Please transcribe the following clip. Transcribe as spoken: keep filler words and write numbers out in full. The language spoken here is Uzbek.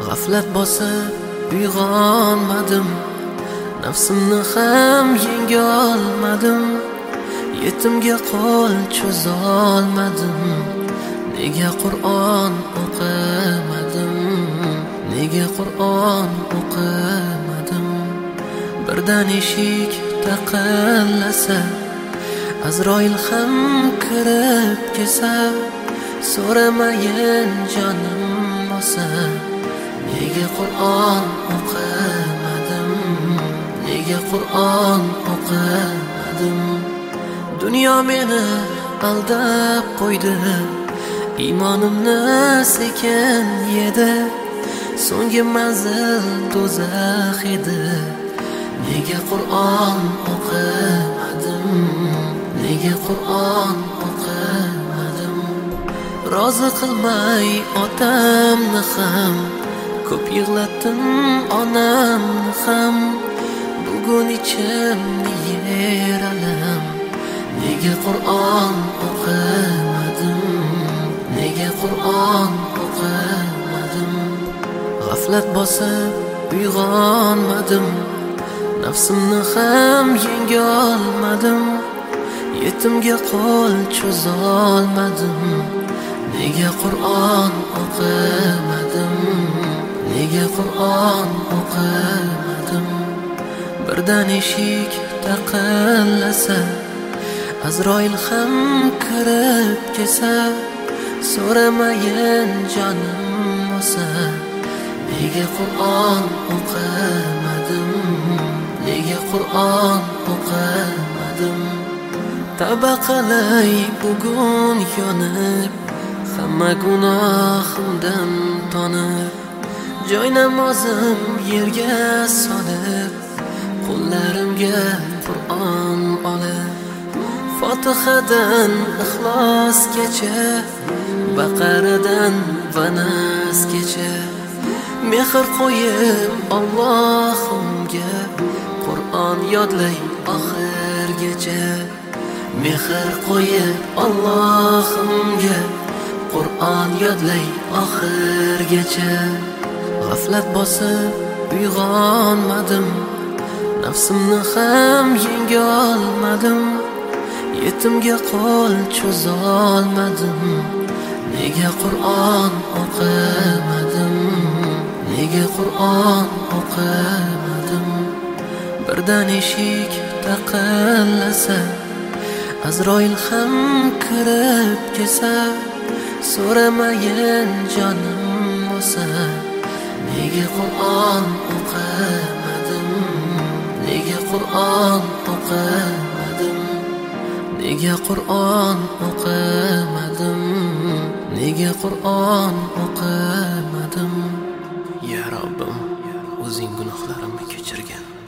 G'aflat bosib uyg'onmadim, nafsimni ham yenga olmadim, yetimga qo'l cho'zolmadim. Nega Qur'on o'qimadim, nega Qur'on o'qimadim. Birdan eshik taqillasa, Azroil ham kirib kelsa, so'ramayin jonim olsa. Nega Qur'on o'qimadim, nega Qur'on o'qimadim. Dunyo meni aldab qo'ydi, iymonimni sekin yedi, so'nggi manzil do'zax edi. Nega Qur'on o'qimadim, nega Qur'on o'qimadim. Rozi qilmay otamni ham, ko'p yig'latdim onamni ham. Bugun ichimni yer alam. Nega Qur'on o'qimadim, nega Qur'on o'qimadim. G'aflat bosib uyg'onmadim, nafsimni ham yenga olmadim, yetimga qo'l cho'zolmadim. Nega Qur'on o'qimadim, nega Qur'on o'qimadim. Birdan eshik taqillasa, Azroil ham kirib kelsa, so'ramayin jonim olsa. Nega Qur'on o'qimadim, nega Qur'on o'qimadim. Tavba qilay bugun yonib, hamma gunohimdan tonib, joy namozim yerga solib, qo'llarimga Qur'on olib, Fotihadan Ixlosgacha, Baqaradan va Nasgacha mehr qo'yib Allohimga, Qur'on yodlay oxirgacha. Mehr qo'yib Allohimga, Qur'on yodlay oxirgacha. G'aflat bosib uyg'onmadim, nafsimni ham yenga olmadim, yetimga qo'l cho'zolmadim. Nega Qur'on o'qimadim, nega Qur'on o'qimadim. Birdan eshik taqillasa, Azroil ham kirib kelsa, so'ramayin jonim olsa. Nega Qur'on o'qimadim, nega Qur'on o'qimadim. Nega Qur'on o'qimadim, nega Qur'on o'qimadim. Ya Robbim, o'zing gunohlarimni kechirgin.